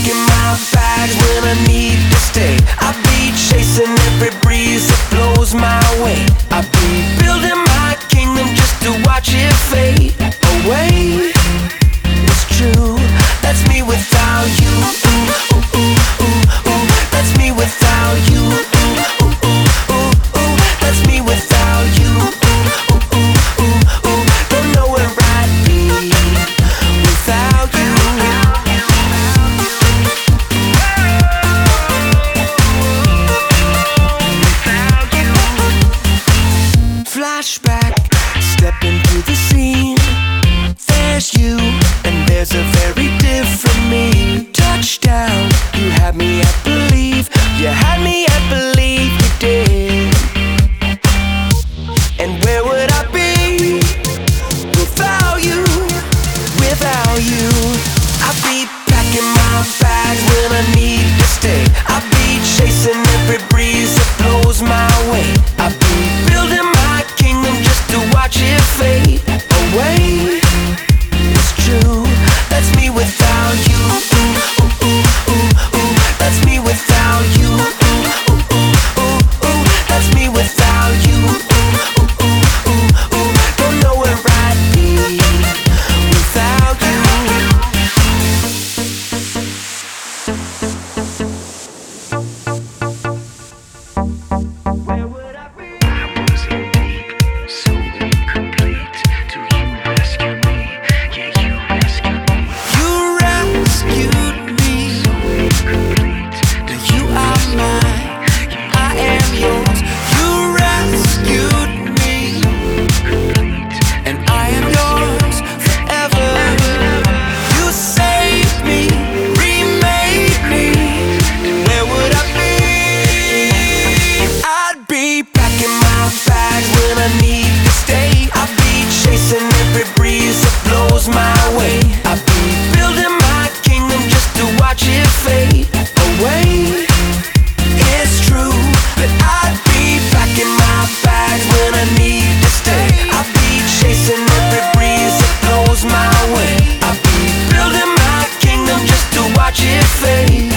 packing my bags when I need to stay. I'll be chasing every breeze that blows my way. I'll be building my kingdom just to watch it fade away. It's true, that's me without you. Ooh, ooh, ooh, ooh, ooh. That's me without you. Ooh, ooh, ooh, ooh, ooh. That's me without you. Ooh, ooh, ooh, ooh. Don't know where I'd be without you. Flashback, step into the scene. There's you, and there's a very different me. Touchdown, you had me at believe. You had me at believe you did. And where would I be without you? Without you, I'd be packing my bags when I need to stay. I'd be chasing every breeze that blows my way. I'd be building my kingdom just to watch it fade away. It's true, that's me without you. Ooh, ooh, ooh, ooh, ooh. That's me without you. Ooh, ooh, ooh, ooh, ooh. That's me without you. Ooh, ooh, ooh, ooh, ooh. Don't know where I'd be without you. Where would I be? I was in deep, so incomplete. Do you rescue me? Yeah, you rescue me. You rescued me. So incomplete. Do You are mine, I am yours. You rescued me, complete? and I am yours forever. You saved me, remade me. Where would I be? I'd be packing my bags when I need to stay. I'd be chasing every breeze that blows my way. I'd be building my kingdom just to watch it fade away. It's true that I'd be packing my bags when I need to stay. I'd be chasing every breeze that blows my way. I'd be building my kingdom just to watch it fade